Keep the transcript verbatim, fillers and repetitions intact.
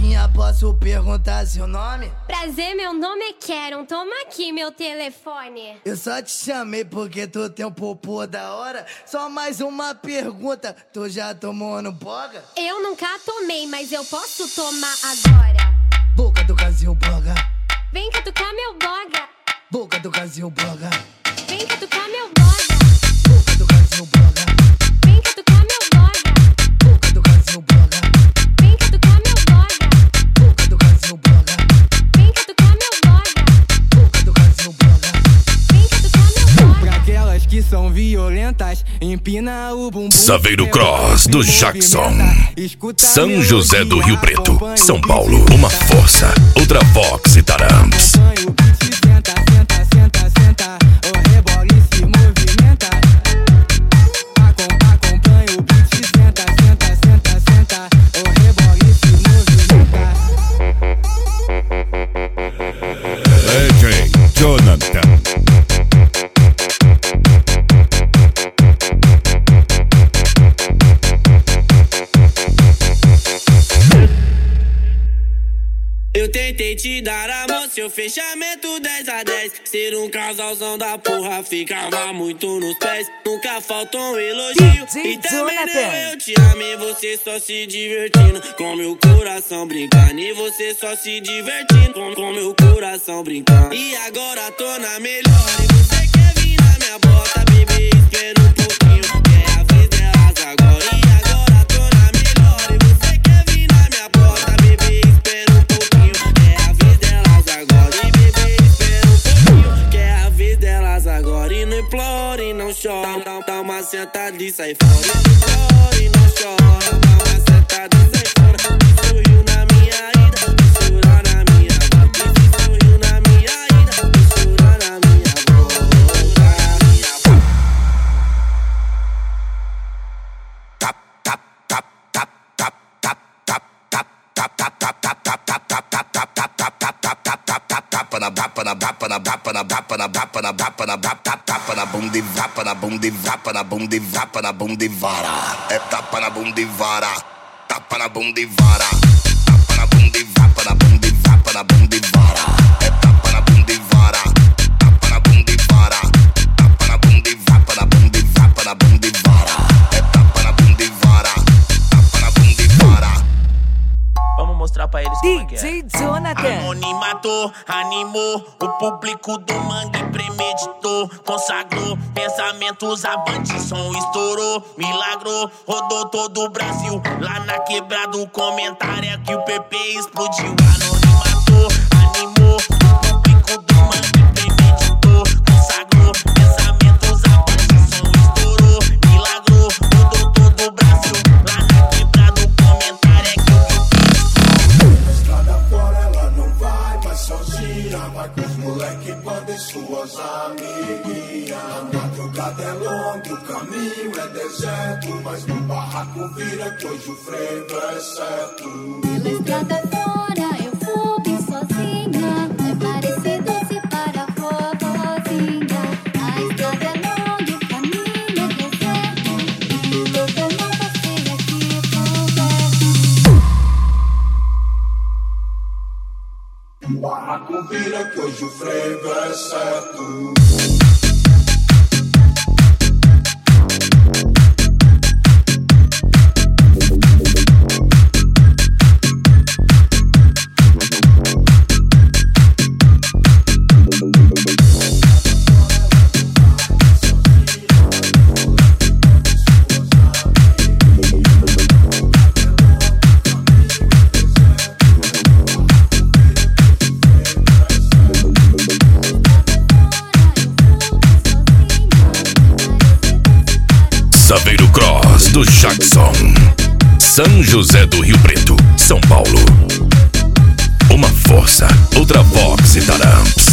novinha, posso perguntar seu nome? Prazer, meu nome é Karen, toma aqui meu telefone. Eu só te chamei porque tu tem um popô da hora. Só mais uma pergunta, tu já tomou no boga? Eu nunca tomei, mas eu posso tomar agora. Boca do Brasil boga. Vem catucar meu boga. Boca do Brasil boga. Vem catucar meu boga. Boca do Brasil boga. Vem catucar meu boga. Boca do Brasil boga. Vem catucar meu boga. Boca do Brasil boga. Vem catucar meu boga. Boca do Brasil boga. Vem catucar meu boga. Pra aquelas que são violentas, empina o bumbum. Saveiro Cross do Jackson. São José do Rio Preto, São Paulo. Uma força, outra Vox e Taramps. Senta, senta, senta, senta. O rebola e se movimenta. Acompanha o beat, senta, senta, senta, senta. O rebola e se movimenta. D J Jonathan. Eu tentei te dar a mão, seu fechamento dez a dez. Ser um casalzão da porra, ficava muito nos pés. Nunca faltou um elogio. E também não eu te amei, você só se divertindo. Com meu coração brincando. E você só se divertindo. Com, com meu coração brincando. E agora tô na melhor. E você quer vir na minha bota, bebê? Espera um pouquinho, que é a vez delas agora. E agora tô na melhor. E você quer vir na minha bota, bebê? Espera um pouquinho. Agora e não implora e não chora. Dá, dá uma sentada e sai fora. Implora e não chora. Dá uma sentada e sai fora. Sorriu na minha ida, chora na minha boca. Sorriu na minha ida, chora na minha boca. Tap, tap, tap, tap, tap, tap, tap, tap, tap, tap, tap, tap, tap, tap, tap, tap, tap, tap, tap, tapa na bapa na bapa na bapa na bapa na bapa na bapa na bapa tapa tapa na bunda e vapa na bunda e vapa na bunda e vapa na bunda e vara. É tapa na bunda e vara, tapa na bunda e vara, tapa na bunda e vapa na bunda e vapa na bunda e vara. É tapa na bunda e vara, tapa na bunda e vara, tapa na bunda e vapa na bunda e vapa na bunda e vara. É tapa na bunda e vara, tapa na bunda e vara. Vamos mostrar pra eles como é que é. D J Jonathan. Harmony matou, animou, o público do mangue premeditou, consagrou, pensamentos avante, som estourou, milagrou, rodou todo o Brasil, lá na quebrada o comentário é que o P P explodiu. Harmony matou, animou, o público do mangue premeditou, consagrou, pensamentos avante, som estourou, milagrou, rodou todo o Brasil, lá na quebrada o comentário é que o P P Estrada fora ela não vai mais sozinha. Vai com os moleque, banda e suas amiguinhas. A madrugada é longa, o caminho é deserto, mas no barraco vira que hoje o frevo é certo. Pela estrada fora eu vou bem sozinha. É parecido se para vovozinha. A estrada é longa, o caminho é deserto, e o louco eu não passei aqui por perto. O barraco vira que hoje o frevo é certo. Saveiro Cross do Jackson. São José do Rio Preto, São Paulo. Uma força, outra Vox e Taramps.